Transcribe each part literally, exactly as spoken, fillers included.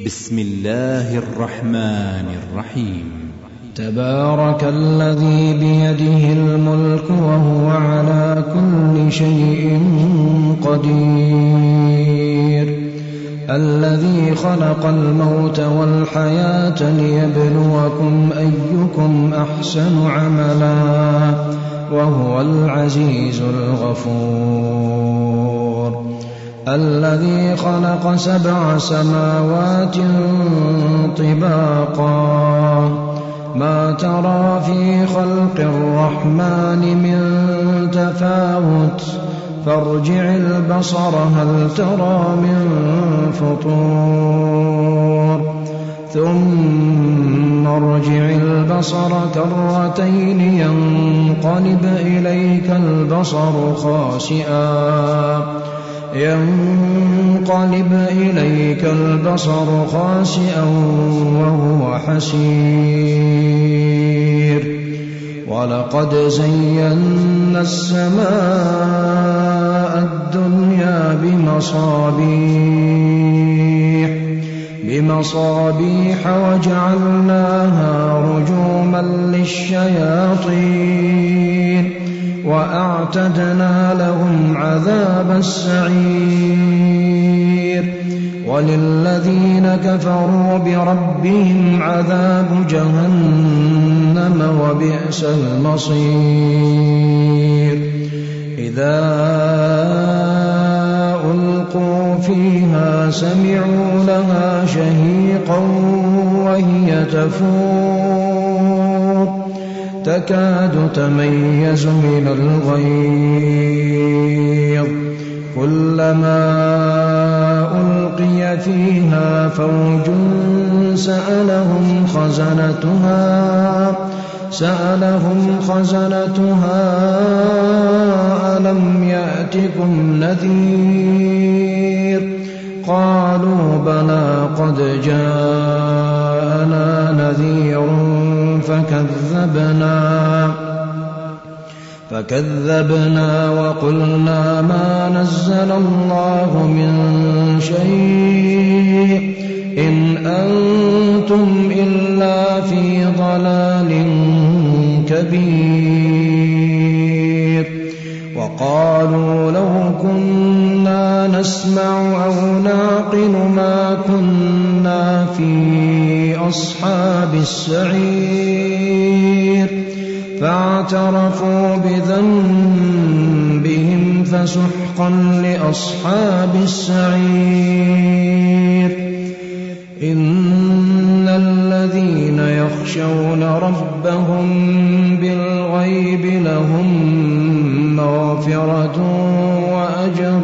بسم الله الرحمن الرحيم. تبارك الذي بيده الملك وهو على كل شيء قدير، الذي خلق الموت والحياة ليبلوكم أيكم أحسن عملا وهو العزيز الغفور، الذي خلق سبع سماوات طباقا ما ترى في خلق الرحمن من تفاوت فارجع البصر هل ترى من فطور ثم ارجع البصر كرتين ينقلب إليك البصر خاسئا ينقلب إليك البصر خاسئا وهو حسير، ولقد زينا السماء الدنيا بمصابيح بمصابيح وجعلناها رجوما للشياطين وأعتدنا لهم عذاب السعير، وللذين كفروا بربهم عذاب جهنم وبئس المصير. إذا ألقوا فيها سمعوا لها شهيقا وهي تفور تكاد تميز من الغيظ، كلما ألقي فيها فوج سألهم خزنتها سألهم خزنتها ألم يأتكم نذير؟ قالوا بلى قد جاءنا نذير فكذبنا فكذبنا وقلنا ما نزل الله من شيء إن أنتم إلا في ضلال كبير. وقالوا لو كنا نسمع أو نعقل ما كنا في أصحاب السعير، فاعترفوا بذنبهم فسحقا لأصحاب السعير. إن الذين يخشون ربهم بالغيب لهم مغفرة وأجر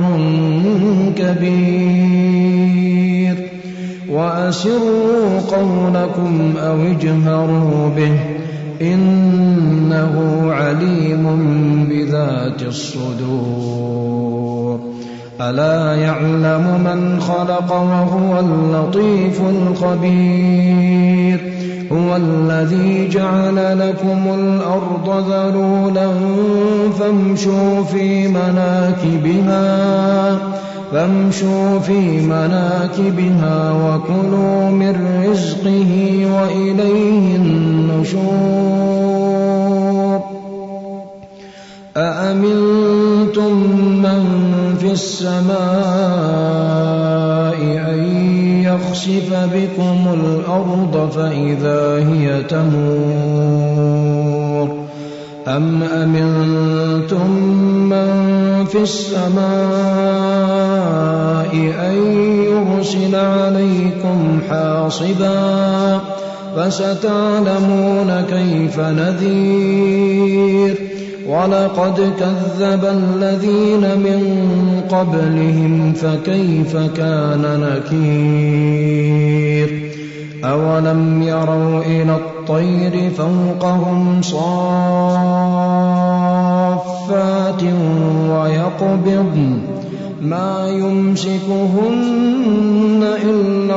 كبير، وأسروا قولكم أو اجهروا به إنه عليم بذات الصدور. ألا يعلم من خلق وهو اللطيف الخبير، هو الذي جعل لكم الأرض ذلولا فامشوا في مناكبها فامشوا في مناكبها وكلوا من رزقه وإليه النشور. أأمنتم من في السماء أن يخسف بكم الأرض فإذا هي تمور، أم أمنتم من في السماء أن يرسل عليكم حاصبا فستعلمون كيف نذير. ولقد كذب الذين من قبلهم فكيف كان نكير. أولم يروا إلى الطير فوقهم صافات ويقبضن ما يمسكهن إلا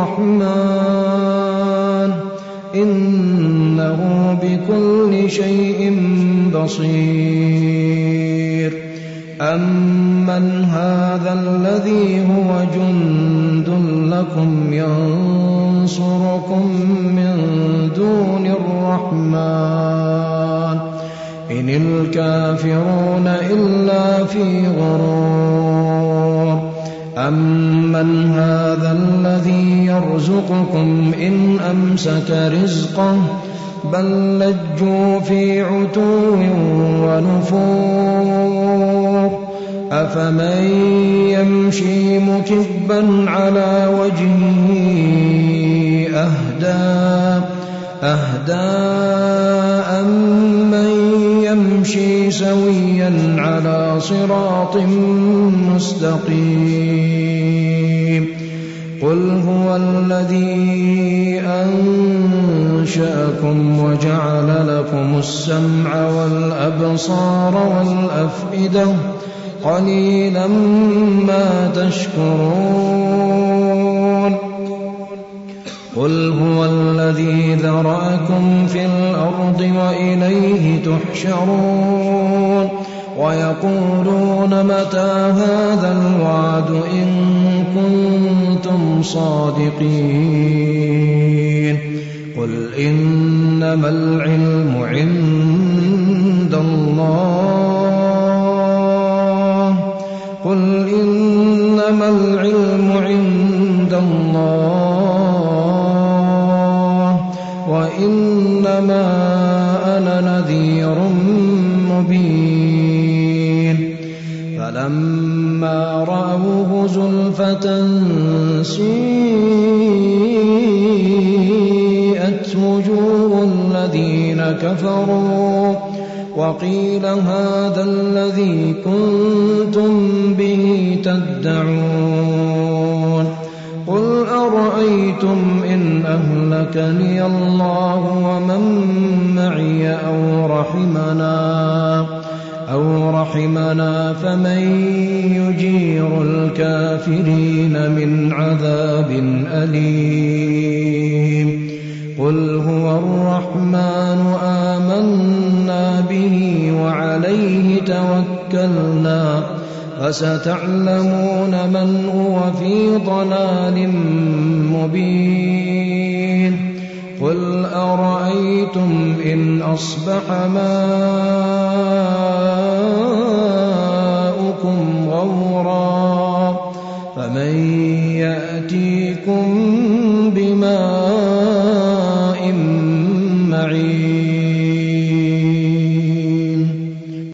الرحمن إنه بكل شيء بصير. أمن هذا الذي هو جند لكم ينصركم من دون الرحمن إن الكافرون إلا في غرور أمن هذا الذي يرزقكم إن أمسك رزقه بل لجوا في عتو ونفور أفمن يمشي مكبا على وجهه أهدى أهدى أمن يمشي سويا على صراط مستقيم قل هو الذي أنشأكم وجعل لكم السمع والأبصار والأفئدة قليلا ما تشكرون قل هو الذي ذرأكم في الأرض وإليه تحشرون ويقولون متى هذا الوعد إن كنتم صادقين قل إنما العلم عند الله قل إنما العلم عند الله وإنما أنا نذير مبين فلما رأوه زلفة سيئت وجوه الذين كفروا وقيل هذا الذي كنتم به تدعون قل أرأيتم إن أهلكني الله ومن معي أو رحمنا أو رحمنا فمن يجير الكافرين من عذاب أليم قل هو الرحمن آمنا به وعليه توكلنا فستعلمون من هو في ضلال مبين قل أرأيتم إن أصبح ماؤكم غورا فمن يأتي